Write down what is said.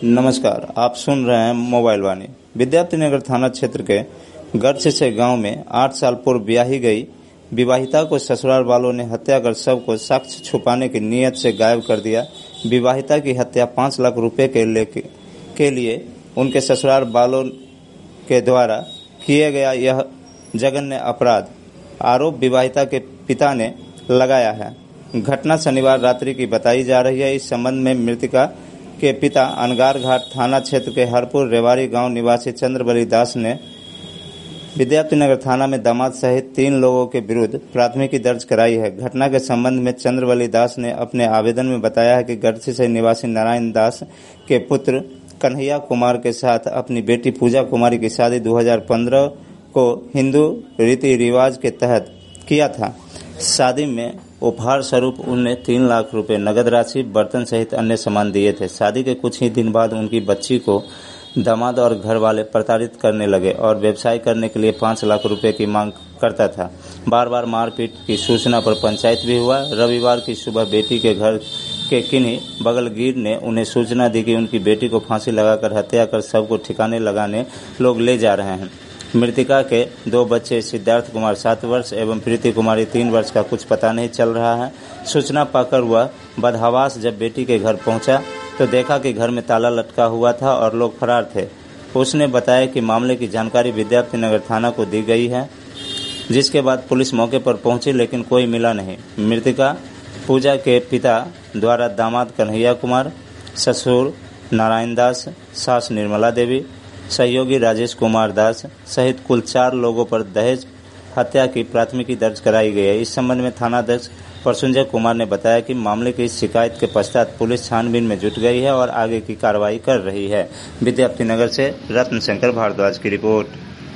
नमस्कार, आप सुन रहे हैं मोबाइल वाणी। विद्यार्थीनगर थाना क्षेत्र के गढ़सिसई गांव में 8 साल पूर्व ब्याही गई विवाहिता को ससुराल वालों ने हत्या कर शव को साक्ष्य छुपाने की नीयत से गायब कर दिया। विवाहिता की हत्या 5 लाख रुपए के लिए उनके ससुराल वालों के द्वारा किया गया यह जघन्य अपराध आरोप विवाहिता के पिता ने लगाया है। घटना शनिवार रात्रि की बताई जा रही है। इस संबंध में मृतका के पिता अनगार घाट थाना क्षेत्र के हरपुर रेवाड़ी गांव निवासी चंद्रबली दास ने विद्यार्थीनगर थाना में दामाद सहित 3 लोगों के विरुद्ध प्राथमिकी दर्ज कराई है। घटना के संबंध में चंद्रबली दास ने अपने आवेदन में बताया है कि गढ़सिसई निवासी नारायण दास के पुत्र कन्हैया कुमार के साथ अपनी बेटी पूजा कुमारी की शादी 2015 को हिंदू रीति रिवाज के तहत किया था। शादी में उपहार स्वरूप उन्हें 3 लाख रुपए नगद राशि, बर्तन सहित अन्य सामान दिए थे। शादी के कुछ ही दिन बाद उनकी बच्ची को दामाद और घर वाले प्रताड़ित करने लगे और व्यवसाय करने के लिए 5 लाख रुपए की मांग करता था। बार बार मारपीट की सूचना पर पंचायत भी हुआ। रविवार की सुबह बेटी के घर के किन्हीं बगलगीर ने उन्हें सूचना दी कि उनकी बेटी को फांसी लगाकर हत्या कर शव को ठिकाने लगाने लोग ले जा रहे हैं। मृतका के 2 बच्चे सिद्धार्थ कुमार 7 वर्ष एवं प्रीति कुमारी 3 वर्ष का कुछ पता नहीं चल रहा है। सूचना पाकर वह बदहवास जब बेटी के घर पहुंचा तो देखा कि घर में ताला लटका हुआ था और लोग फरार थे। उसने बताया कि मामले की जानकारी विद्यार्थीनगर थाना को दी गई है, जिसके बाद पुलिस मौके पर पहुंची लेकिन कोई मिला नहीं। मृतका पूजा के पिता द्वारा दामाद कन्हैया कुमार, ससुर नारायण दास, सास निर्मला देवी, सहयोगी राजेश कुमार दास सहित कुल 4 लोगों पर दहेज हत्या की प्राथमिकी दर्ज कराई गई है। इस संबंध में थानाध्यक्ष प्रसुंजय कुमार ने बताया कि मामले की शिकायत के पश्चात पुलिस छानबीन में जुट गई है और आगे की कार्रवाई कर रही है। विद्यार्थीनगर से रत्न शंकर भारद्वाज की रिपोर्ट।